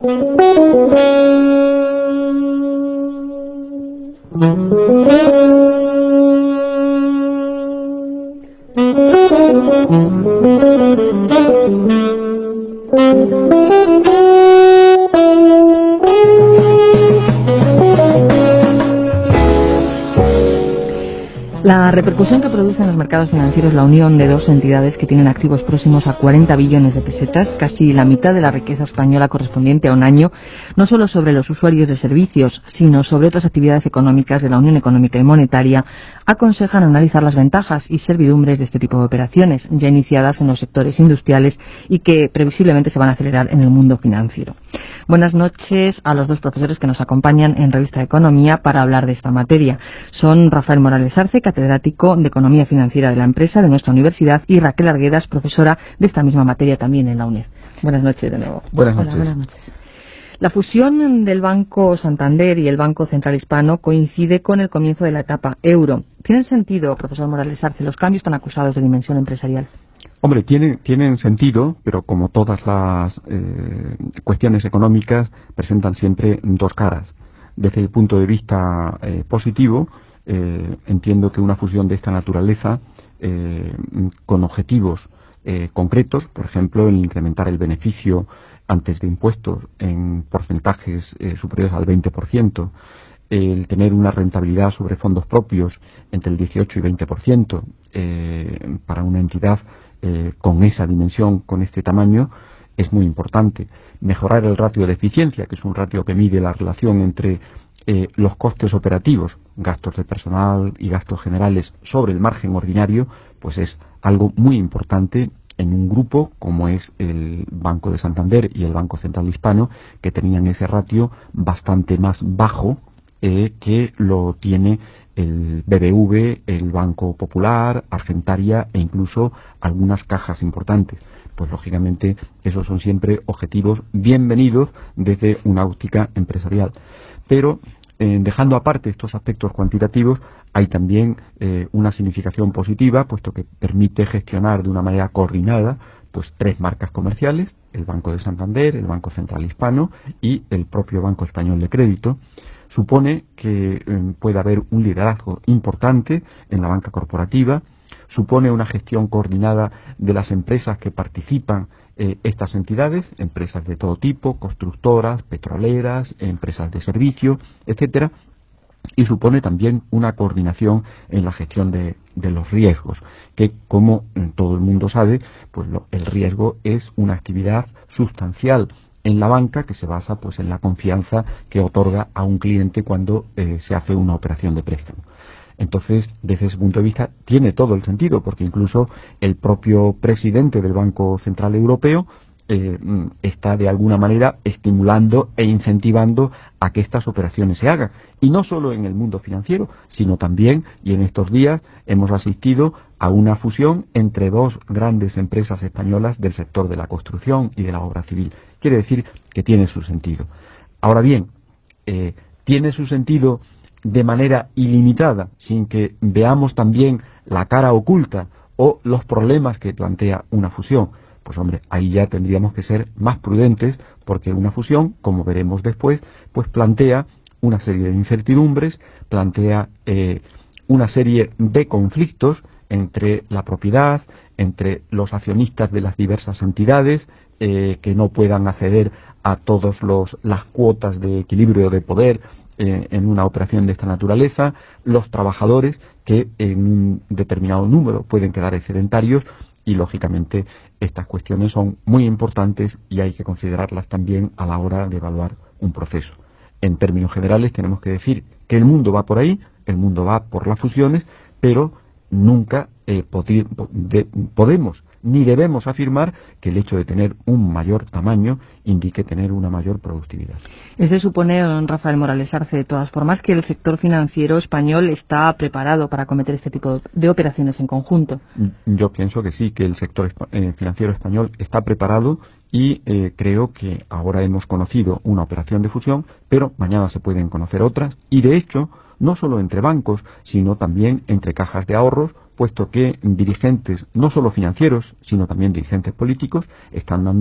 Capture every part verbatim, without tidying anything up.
La repercusión que produce en los mercados financieros la unión de dos entidades que tienen activos próximos a cuarenta billones de pesetas, casi la mitad de la riqueza española correspondiente a un año, no solo sobre los usuarios de servicios, sino sobre otras actividades económicas de la Unión Económica y Monetaria, aconsejan analizar las ventajas y servidumbres de este tipo de operaciones, ya iniciadas en los sectores industriales y que previsiblemente se van a acelerar en el mundo financiero. Buenas noches a los dos profesores que nos acompañan en Revista de Economía para hablar de esta materia. Son Rafael Morales Arce, catedrático de Economía Financiera de la Empresa de nuestra universidad, y Raquel Arguedas, profesora de esta misma materia también en la UNED. Buenas noches de nuevo. Buenas noches. Hola, buenas noches. La fusión del Banco Santander y el Banco Central Hispano coincide con el comienzo de la etapa euro. ¿Tienen sentido, profesor Morales Arce, los cambios tan acusados de dimensión empresarial? Hombre, tienen, tienen sentido, pero como todas las eh, cuestiones económicas, presentan siempre dos caras. Desde el punto de vista eh, positivo, eh, entiendo que una fusión de esta naturaleza, eh, con objetivos eh, concretos, por ejemplo, el incrementar el beneficio antes de impuestos en porcentajes eh, superiores al veinte por ciento, el tener una rentabilidad sobre fondos propios entre el dieciocho y veinte por ciento eh, para una entidad eh, con esa dimensión, con este tamaño, es muy importante. Mejorar el ratio de eficiencia, que es un ratio que mide la relación entre eh, los costes operativos, gastos de personal y gastos generales sobre el margen ordinario, pues es algo muy importante en un grupo como es el Banco de Santander y el Banco Central Hispano, que tenían ese ratio bastante más bajo eh, que lo tiene el B B V, el Banco Popular, Argentaria e incluso algunas cajas importantes. Pues lógicamente esos son siempre objetivos bienvenidos desde una óptica empresarial. Pero eh, dejando aparte estos aspectos cuantitativos, hay también eh, una significación positiva, puesto que permite gestionar de una manera coordinada pues tres marcas comerciales, el Banco de Santander, el Banco Central Hispano y el propio Banco Español de Crédito. Supone que eh, puede haber un liderazgo importante en la banca corporativa, supone una gestión coordinada de las empresas que participan eh, estas entidades, empresas de todo tipo, constructoras, petroleras, empresas de servicio, etcétera, y supone también una coordinación en la gestión de, de los riesgos, que como todo el mundo sabe, pues lo, el riesgo es una actividad sustancial en la banca que se basa pues en la confianza que otorga a un cliente cuando eh, se hace una operación de préstamo. Entonces, desde ese punto de vista, tiene todo el sentido, porque incluso el propio presidente del Banco Central Europeo eh, está de alguna manera estimulando e incentivando a que estas operaciones se hagan. Y no solo en el mundo financiero, sino también, y en estos días, hemos asistido a una fusión entre dos grandes empresas españolas del sector de la construcción y de la obra civil. Quiere decir que tiene su sentido. Ahora bien, eh, tiene su sentido de manera ilimitada, sin que veamos también la cara oculta o los problemas que plantea una fusión. Pues hombre, ahí ya tendríamos que ser más prudentes, porque una fusión, como veremos después, pues plantea una serie de incertidumbres, plantea eh, una serie de conflictos entre la propiedad, entre los accionistas de las diversas entidades, eh, que no puedan acceder a todas las cuotas de equilibrio de poder eh, en una operación de esta naturaleza, los trabajadores que en un determinado número pueden quedar excedentarios, y lógicamente estas cuestiones son muy importantes y hay que considerarlas también a la hora de evaluar un proceso. En términos generales tenemos que decir que el mundo va por ahí, el mundo va por las fusiones, pero nunca eh, podi- de, podemos ni debemos afirmar que el hecho de tener un mayor tamaño indique tener una mayor productividad. Es de suponer, don Rafael Morales Arce, de todas formas, que el sector financiero español está preparado para acometer este tipo de operaciones en conjunto. Yo pienso que sí, que el sector eh, financiero español está preparado y eh, creo que ahora hemos conocido una operación de fusión, pero mañana se pueden conocer otras, y de hecho, no solo entre bancos, sino también entre cajas de ahorros, puesto que dirigentes, no solo financieros, sino también dirigentes políticos, están dando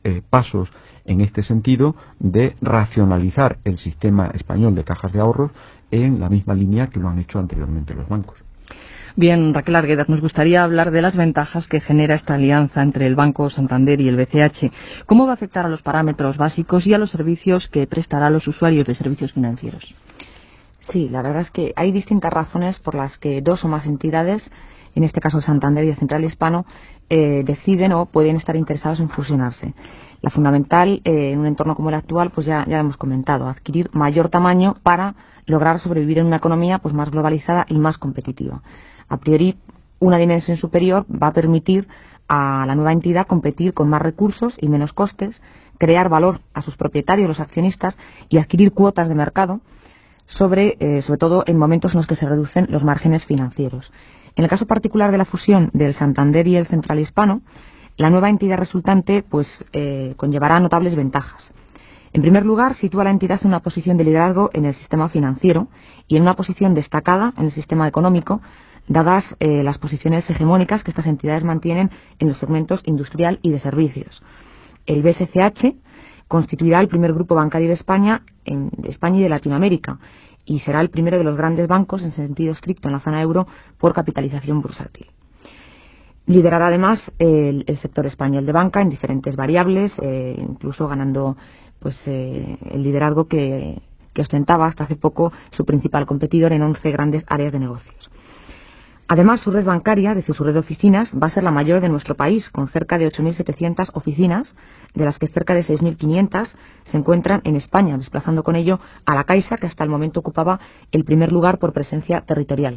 eh, pasos en este sentido de racionalizar el sistema español de cajas de ahorros en la misma línea que lo han hecho anteriormente los bancos. Bien, Raquel Arguedas, nos gustaría hablar de las ventajas que genera esta alianza entre el Banco Santander y el B C H. ¿Cómo va a afectar a los parámetros básicos y a los servicios que prestará a los usuarios de servicios financieros? Sí, la verdad es que hay distintas razones por las que dos o más entidades, en este caso Santander y el Central Hispano, eh, deciden o pueden estar interesados en fusionarse. La fundamental, eh, en un entorno como el actual, pues ya, ya hemos comentado, adquirir mayor tamaño para lograr sobrevivir en una economía pues más globalizada y más competitiva. A priori, una dimensión superior va a permitir a la nueva entidad competir con más recursos y menos costes, crear valor a sus propietarios, los accionistas, y adquirir cuotas de mercado, sobre, eh, sobre todo en momentos en los que se reducen los márgenes financieros. En el caso particular de la fusión del Santander y el Central Hispano, la nueva entidad resultante pues eh, conllevará notables ventajas. En primer lugar, sitúa a la entidad en una posición de liderazgo en el sistema financiero y en una posición destacada en el sistema económico, dadas eh, las posiciones hegemónicas que estas entidades mantienen en los segmentos industrial y de servicios. El B S C H constituirá el primer grupo bancario de España, en España y de Latinoamérica, y será el primero de los grandes bancos en sentido estricto en la zona euro por capitalización bursátil. Liderará además el, el sector español de banca en diferentes variables, eh, incluso ganando pues eh, el liderazgo que, que ostentaba hasta hace poco su principal competidor en once grandes áreas de negocios. Además, su red bancaria, es decir, su red de oficinas, va a ser la mayor de nuestro país, con cerca de ocho mil setecientas oficinas, de las que cerca de seis mil quinientas se encuentran en España, desplazando con ello a la Caixa, que hasta el momento ocupaba el primer lugar por presencia territorial.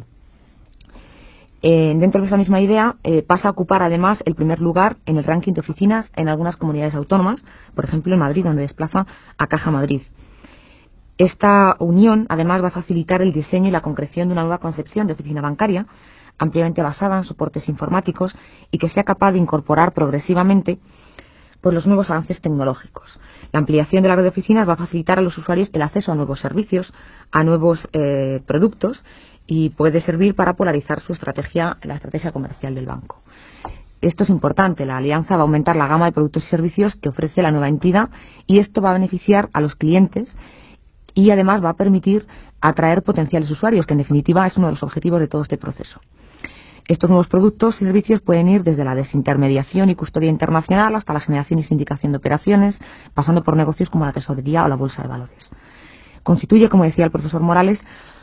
Eh, dentro de esa misma idea, eh, pasa a ocupar además el primer lugar en el ranking de oficinas en algunas comunidades autónomas, por ejemplo en Madrid, donde desplaza a Caja Madrid. Esta unión además va a facilitar el diseño y la concreción de una nueva concepción de oficina bancaria, ampliamente basada en soportes informáticos y que sea capaz de incorporar progresivamente pues, los nuevos avances tecnológicos. La ampliación de la red de oficinas va a facilitar a los usuarios el acceso a nuevos servicios, a nuevos eh, productos, y puede servir para polarizar su estrategia, la estrategia comercial del banco. Esto es importante, la alianza va a aumentar la gama de productos y servicios que ofrece la nueva entidad y esto va a beneficiar a los clientes y además va a permitir atraer potenciales usuarios, que en definitiva es uno de los objetivos de todo este proceso. Estos nuevos productos y servicios pueden ir desde la desintermediación y custodia internacional hasta la generación y sindicación de operaciones, pasando por negocios como la tesorería o la bolsa de valores. Constituye, como decía el profesor Morales,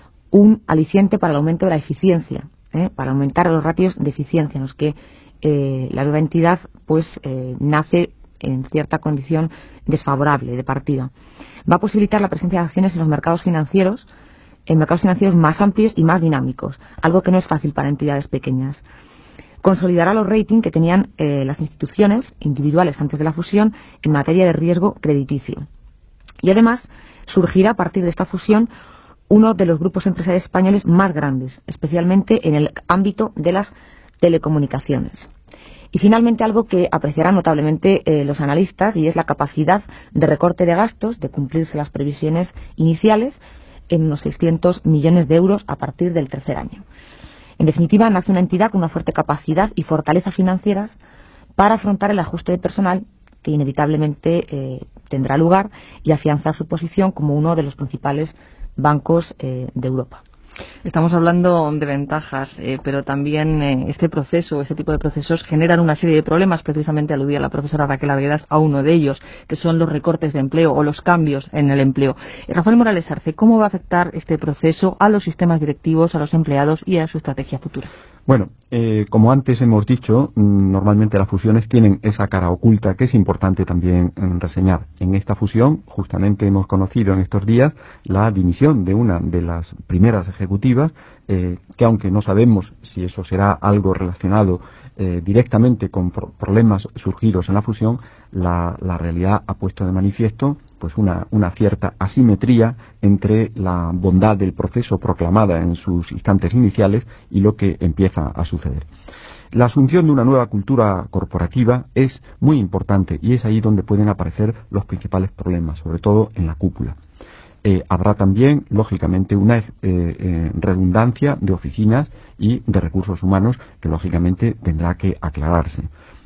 un aliciente para el aumento de la eficiencia, ¿eh? para aumentar los ratios de eficiencia en los que eh, la nueva entidad pues eh, nace en cierta condición desfavorable de partida. Va a posibilitar la presencia de acciones en los mercados financieros, en mercados financieros más amplios y más dinámicos, algo que no es fácil para entidades pequeñas. Consolidará los ratings que tenían eh, las instituciones individuales antes de la fusión en materia de riesgo crediticio. Y además surgirá a partir de esta fusión uno de los grupos empresariales españoles más grandes, especialmente en el ámbito de las telecomunicaciones. Y finalmente algo que apreciarán notablemente eh, los analistas, y es la capacidad de recorte de gastos, de cumplirse las previsiones iniciales, en unos seiscientos millones de euros a partir del tercer año. En definitiva, nace una entidad con una fuerte capacidad y fortaleza financieras para afrontar el ajuste de personal que inevitablemente eh, tendrá lugar y afianzar su posición como uno de los principales bancos eh, de Europa. Estamos hablando de ventajas, eh, pero también eh, este proceso, este tipo de procesos generan una serie de problemas. Precisamente aludía la profesora Raquel Arguedas a uno de ellos, que son los recortes de empleo o los cambios en el empleo. Eh, Rafael Morales Arce, ¿cómo va a afectar este proceso a los sistemas directivos, a los empleados y a su estrategia futura? Bueno, eh, como antes hemos dicho, normalmente las fusiones tienen esa cara oculta que es importante también eh, reseñar. En esta fusión, justamente hemos conocido en estos días la dimisión de una de las primeras ejecutivas, eh, que aunque no sabemos si eso será algo relacionado eh, directamente con pro problemas surgidos en la fusión, la, la realidad ha puesto de manifiesto pues una, una cierta asimetría entre la bondad del proceso proclamada en sus instantes iniciales y lo que empieza a suceder. La asunción de una nueva cultura corporativa es muy importante y es ahí donde pueden aparecer los principales problemas, sobre todo en la cúpula. Eh, habrá también, lógicamente, una eh, eh, redundancia de oficinas y de recursos humanos que, lógicamente, tendrá que aclararse.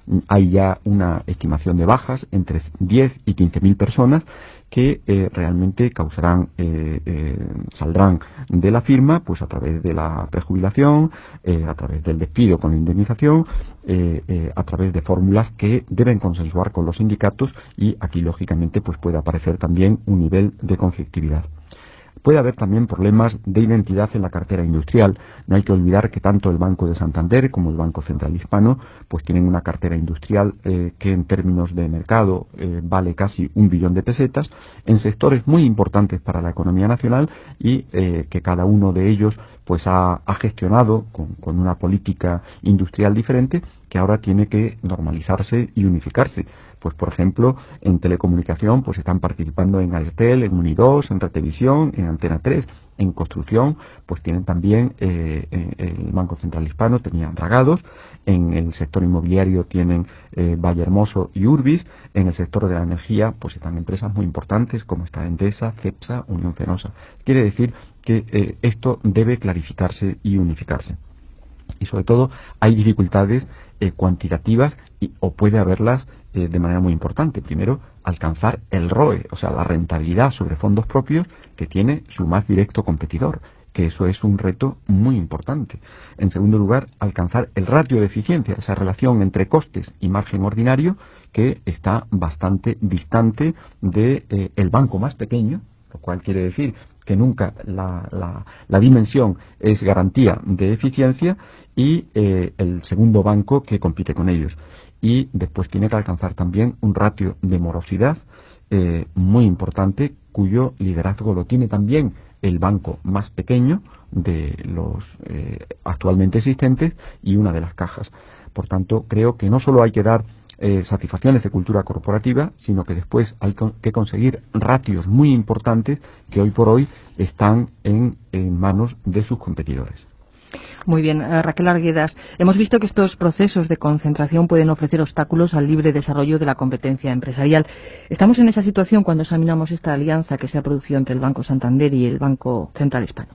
hay ya una estimación de bajas entre diez y quince mil personas que eh, realmente causarán, eh, eh, saldrán de la firma pues a través de la prejubilación, eh, a través del despido con indemnización, eh, eh, a través de fórmulas que deben consensuar con los sindicatos, y aquí lógicamente pues puede aparecer también un nivel de conflictividad. Puede haber también problemas de identidad en la cartera industrial. No hay que olvidar que tanto el Banco de Santander como el Banco Central Hispano pues tienen una cartera industrial eh, que en términos de mercado eh, vale casi un billón de pesetas en sectores muy importantes para la economía nacional, y eh, que cada uno de ellos pues ha, ha gestionado con, con una política industrial diferente, que ahora tiene que normalizarse y unificarse. Pues por ejemplo, en telecomunicación pues están participando en Airtel, en Unidos, en Retevisión, en Antena tres. En construcción pues tienen también eh, el Banco Central Hispano tenía Dragados. En el sector inmobiliario tienen eh, Vallehermoso y Urbis. En el sector de la energía pues están empresas muy importantes como está Endesa, Cepsa, Unión Fenosa. Quiere decir que eh, esto debe clarificarse y unificarse. Y sobre todo hay dificultades eh, cuantitativas y, o puede haberlas eh, de manera muy importante. Primero, alcanzar el R O E, o sea, la rentabilidad sobre fondos propios que tiene su más directo competidor, que eso es un reto muy importante. En segundo lugar, alcanzar el ratio de eficiencia, esa relación entre costes y margen ordinario, que está bastante distante de eh, el banco más pequeño, lo cual quiere decir que nunca la, la, la dimensión es garantía de eficiencia, y eh, el segundo banco que compite con ellos. Y después tiene que alcanzar también un ratio de morosidad eh, muy importante, cuyo liderazgo lo tiene también el banco más pequeño de los eh, actualmente existentes y una de las cajas. Por tanto, creo que no solo hay que dar Eh, satisfacciones de cultura corporativa, sino que después hay con, que conseguir ratios muy importantes que hoy por hoy están en, en manos de sus competidores. Muy bien, eh, Raquel Arguedas, hemos visto que estos procesos de concentración pueden ofrecer obstáculos al libre desarrollo de la competencia empresarial. ¿Estamos en esa situación cuando examinamos esta alianza que se ha producido entre el Banco Santander y el Banco Central Hispano?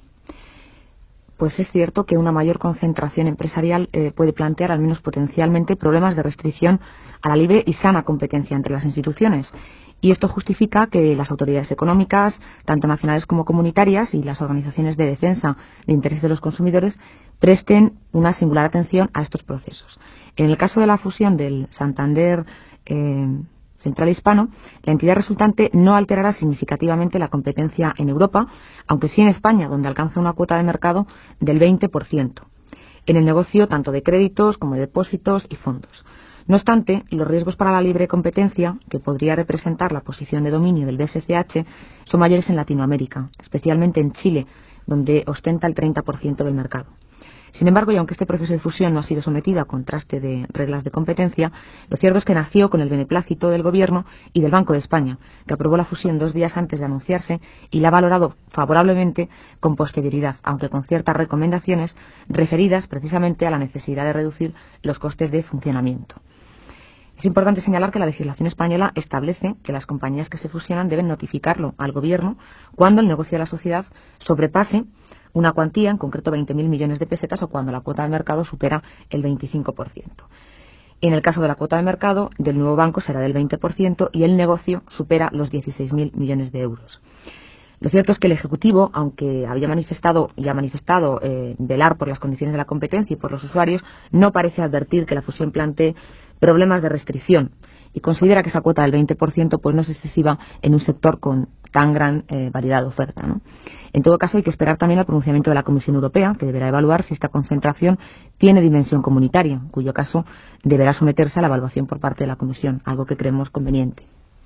Pues es cierto que una mayor concentración empresarial eh, puede plantear, al menos potencialmente, problemas de restricción a la libre y sana competencia entre las instituciones. Y esto justifica que las autoridades económicas, tanto nacionales como comunitarias, y las organizaciones de defensa de intereses de los consumidores presten una singular atención a estos procesos. En el caso de la fusión del Santander eh, Central Hispano, la entidad resultante no alterará significativamente la competencia en Europa, aunque sí en España, donde alcanza una cuota de mercado del veinte por ciento, en el negocio tanto de créditos como de depósitos y fondos. No obstante, los riesgos para la libre competencia que podría representar la posición de dominio del B S C H son mayores en Latinoamérica, especialmente en Chile, donde ostenta el treinta por ciento del mercado. Sin embargo, y aunque este proceso de fusión no ha sido sometido a contraste de reglas de competencia, lo cierto es que nació con el beneplácito del Gobierno y del Banco de España, que aprobó la fusión dos días antes de anunciarse y la ha valorado favorablemente con posterioridad, aunque con ciertas recomendaciones referidas precisamente a la necesidad de reducir los costes de funcionamiento. Es importante señalar que la legislación española establece que las compañías que se fusionan deben notificarlo al Gobierno cuando el negocio de la sociedad sobrepase una cuantía, en concreto veinte mil millones de pesetas, o cuando la cuota de mercado supera el veinticinco por ciento. En el caso de la cuota de mercado del nuevo banco será del veinte por ciento y el negocio supera los dieciséis mil millones de euros. Lo cierto es que el Ejecutivo, aunque había manifestado y ha manifestado eh, velar por las condiciones de la competencia y por los usuarios, no parece advertir que la fusión plantee problemas de restricción y considera que esa cuota del veinte por ciento pues no es excesiva en un sector con tan gran eh, variedad de oferta, ¿no? En todo caso, hay que esperar también el pronunciamiento de la Comisión Europea, que deberá evaluar si esta concentración tiene dimensión comunitaria, en cuyo caso deberá someterse a la evaluación por parte de la Comisión, algo que creemos conveniente.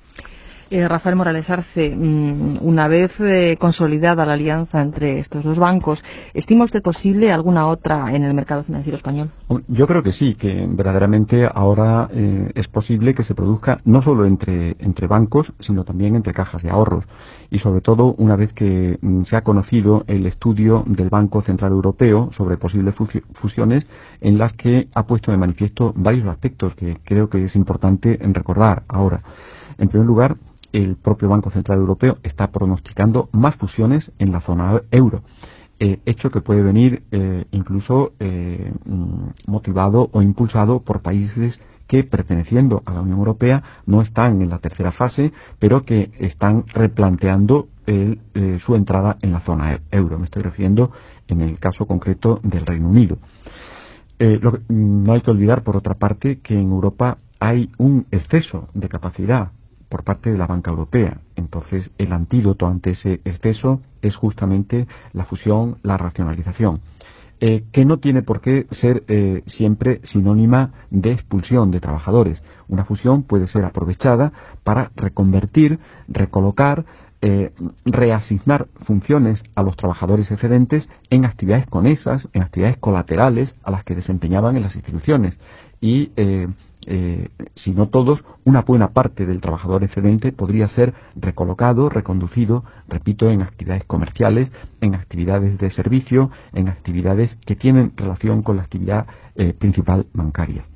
Eh, Rafael Morales Arce, una vez eh, consolidada la alianza entre estos dos bancos, ¿estima usted posible alguna otra en el mercado financiero español? Yo creo que sí, que verdaderamente ahora eh, es posible que se produzca no solo entre, entre bancos, sino también entre cajas de ahorros. Y sobre todo una vez que mm, se ha conocido el estudio del Banco Central Europeo sobre posibles fusiones, en las que ha puesto de manifiesto varios aspectos que creo que es importante recordar ahora. En primer lugar, el propio Banco Central Europeo está pronosticando más fusiones en la zona euro, eh, hecho que puede venir eh, incluso eh, motivado o impulsado por países que, perteneciendo a la Unión Europea, no están en la tercera fase, pero que están replanteando el, eh, su entrada en la zona euro. Me estoy refiriendo en el caso concreto del Reino Unido. Eh, lo que, no hay que olvidar, por otra parte, que en Europa hay un exceso de capacidad por parte de la banca europea. Entonces, el antídoto ante ese exceso es justamente la fusión, la racionalización, eh, que no tiene por qué ser eh, siempre sinónima de expulsión de trabajadores. Una fusión puede ser aprovechada para reconvertir, recolocar, eh, reasignar funciones a los trabajadores excedentes en actividades conexas, en actividades colaterales a las que desempeñaban en las instituciones. Y eh, eh, si no todos, una buena parte del trabajador excedente podría ser recolocado, reconducido, repito, en actividades comerciales, en actividades de servicio, en actividades que tienen relación con la actividad eh, principal bancaria.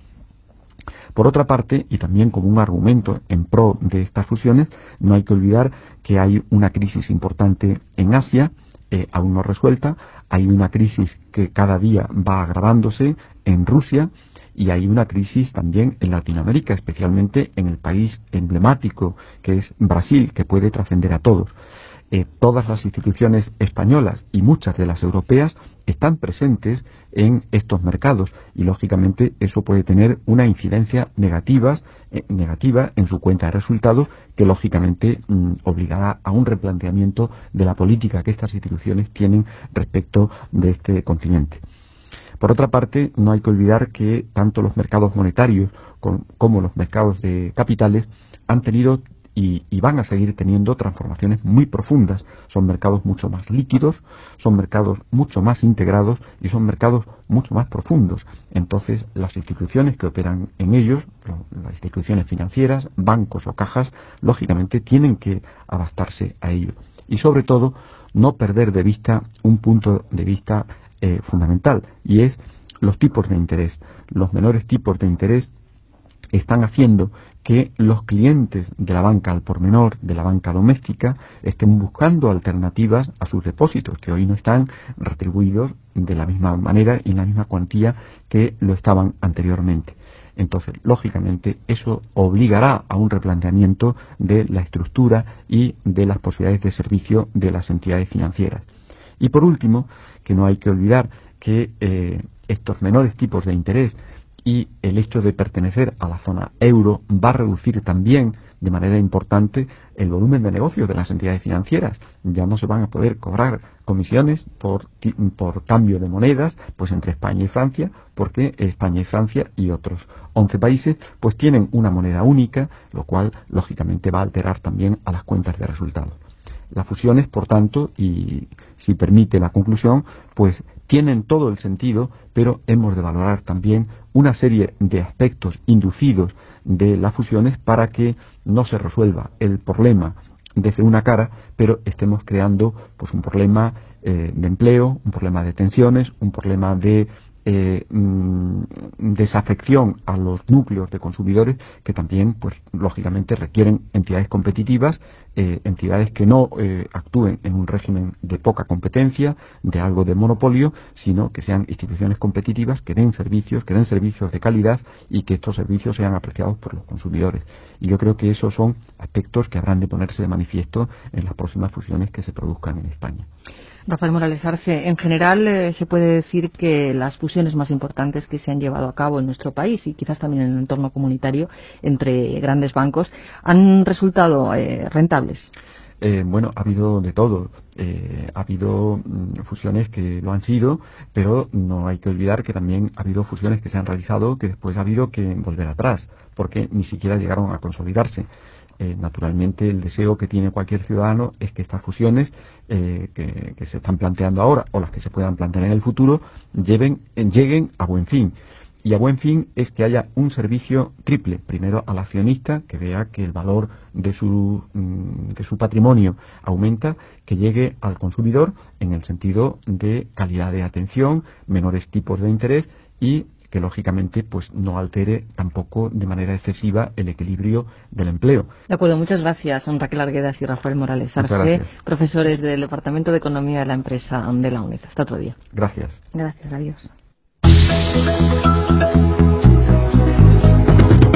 Por otra parte, y también como un argumento en pro de estas fusiones, no hay que olvidar que hay una crisis importante en Asia, eh, aún no resuelta, hay una crisis que cada día va agravándose en Rusia, y hay una crisis también en Latinoamérica, especialmente en el país emblemático que es Brasil, que puede trascender a todos. Eh, todas las instituciones españolas y muchas de las europeas están presentes en estos mercados y, lógicamente, eso puede tener una incidencia negativa, eh, negativa en su cuenta de resultados que, lógicamente, mmm, obligará a un replanteamiento de la política que estas instituciones tienen respecto de este continente. Por otra parte, no hay que olvidar que tanto los mercados monetarios como los mercados de capitales han tenido y, y van a seguir teniendo transformaciones muy profundas. Son mercados mucho más líquidos, son mercados mucho más integrados y son mercados mucho más profundos. Entonces, las instituciones que operan en ellos, las instituciones financieras, bancos o cajas, lógicamente tienen que adaptarse a ello. Y sobre todo, no perder de vista un punto de vista Eh, fundamental, y es los tipos de interés. Los menores tipos de interés están haciendo que los clientes de la banca al por menor, de la banca doméstica, estén buscando alternativas a sus depósitos, que hoy no están retribuidos de la misma manera y en la misma cuantía que lo estaban anteriormente. Entonces, lógicamente, eso obligará a un replanteamiento de la estructura y de las posibilidades de servicio de las entidades financieras. Y por último, que no hay que olvidar que eh, estos menores tipos de interés y el hecho de pertenecer a la zona euro va a reducir también de manera importante el volumen de negocios de las entidades financieras. Ya no se van a poder cobrar comisiones por, por cambio de monedas pues entre España y Francia, porque España y Francia y otros once países pues tienen una moneda única, lo cual lógicamente va a alterar también a las cuentas de resultados. Las fusiones, por tanto, y si permite la conclusión, pues tienen todo el sentido, pero hemos de valorar también una serie de aspectos inducidos de las fusiones para que no se resuelva el problema desde una cara, pero estemos creando pues un problema eh, de empleo, un problema de tensiones, un problema de Eh, mmm, desafección a los núcleos de consumidores que también, pues lógicamente requieren entidades competitivas, eh, entidades que no eh, actúen en un régimen de poca competencia, de algo de monopolio, sino que sean instituciones competitivas, que den servicios, que den servicios de calidad y que estos servicios sean apreciados por los consumidores. Y yo creo que esos son aspectos que habrán de ponerse de manifiesto en las próximas fusiones que se produzcan en España. Rafael Morales Arce, en general eh, se puede decir que las fusiones más importantes que se han llevado a cabo en nuestro país y quizás también en el entorno comunitario entre grandes bancos han resultado eh, rentables. Eh, bueno, ha habido de todo. Eh, ha habido mm, fusiones que lo han sido, pero no hay que olvidar que también ha habido fusiones que se han realizado que después ha habido que volver atrás, porque ni siquiera llegaron a consolidarse. Eh, naturalmente, el deseo que tiene cualquier ciudadano es que estas fusiones eh, que, que se están planteando ahora o las que se puedan plantear en el futuro lleven, lleguen a buen fin. Y a buen fin es que haya un servicio triple. Primero al accionista, que vea que el valor de su, de su patrimonio aumenta, que llegue al consumidor en el sentido de calidad de atención, menores tipos de interés y que lógicamente pues no altere tampoco de manera excesiva el equilibrio del empleo. De acuerdo, muchas gracias, Raquel Arguedas y Rafael Morales Arce, profesores del Departamento de Economía de la empresa de la UNED. Hasta otro día. Gracias. Gracias, adiós.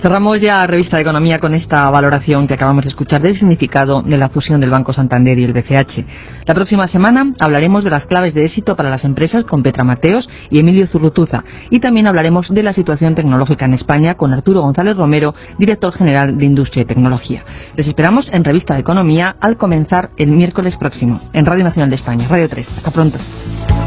Cerramos ya Revista de Economía con esta valoración que acabamos de escuchar del significado de la fusión del Banco Santander y el B C H. La próxima semana hablaremos de las claves de éxito para las empresas con Petra Mateos y Emilio Zurrutuza, y también hablaremos de la situación tecnológica en España con Arturo González Romero, director general de Industria y Tecnología. Les esperamos en Revista de Economía al comenzar el miércoles próximo en Radio Nacional de España, Radio tres. Hasta pronto.